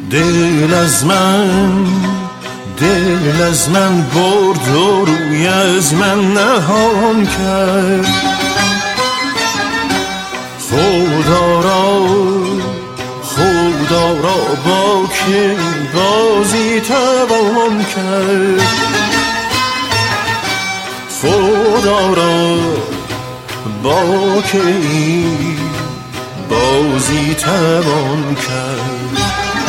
دل از من برد و روی از من نهان کرد. خدا را با که بازی توان کرد. خدا را با که بازی توان کرد.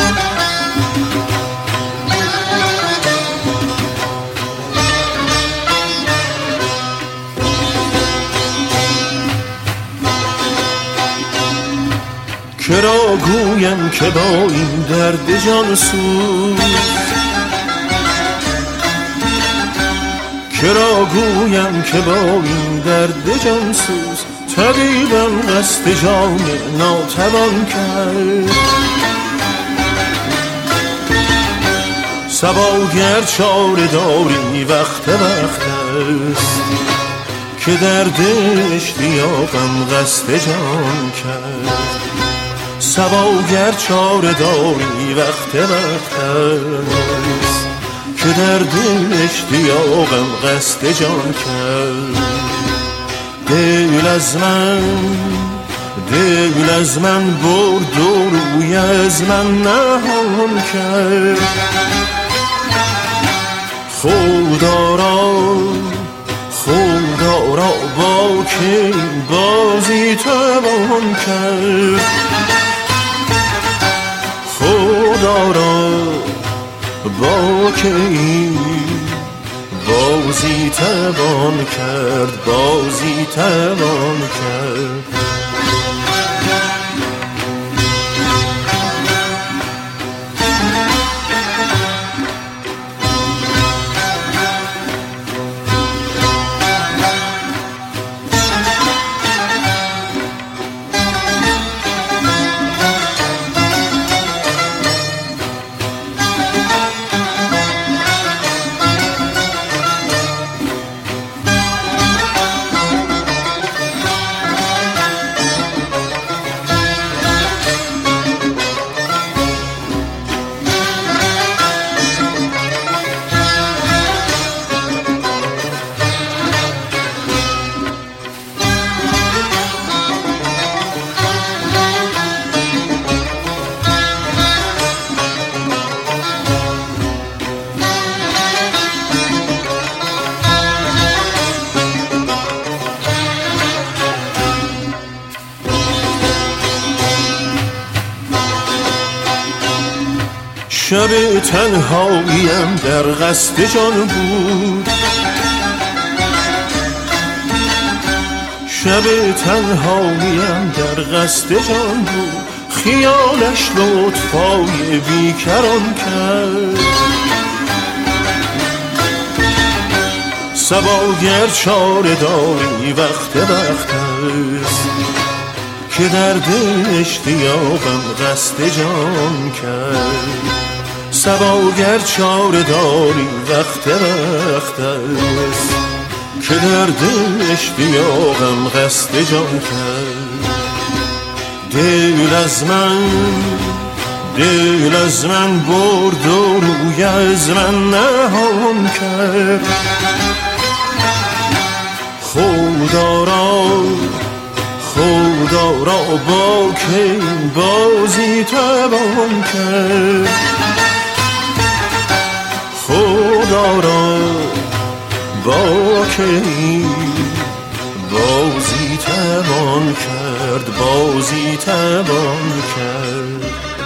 کرا گویم که با این درد جان سوز، کرا گویم که با این درد جان سوز، طبیبم قصد جان ناتوان کرد. صبا گر چاره داری وقت است که درد اشتیاقم قصد جان کرد. صبا گر چاره داری وقت است که درد اشتیاقم قصد جان کرد. دل از من برد و روی از من نهان کرد. خدا را با که بازی توان کرد. خدا را با که بازی توان کرد، بازی توان کرد. شب تنهاییم در قصد جان بود، شب تنهاییم در قصد جان بود. خیالش لطفای بیکران کرد. صبا گر چاره داری وقت است که درد اشتیاقم قصد جان کرد. صبا گر چاره داری وقت است که درد اشتیاقم قصد جان کرد. دل از من برد و روی از من نهان کرد. خدا را با که بازی توان کرد. خدا را با که بازی توان کرد، بازی توان کرد.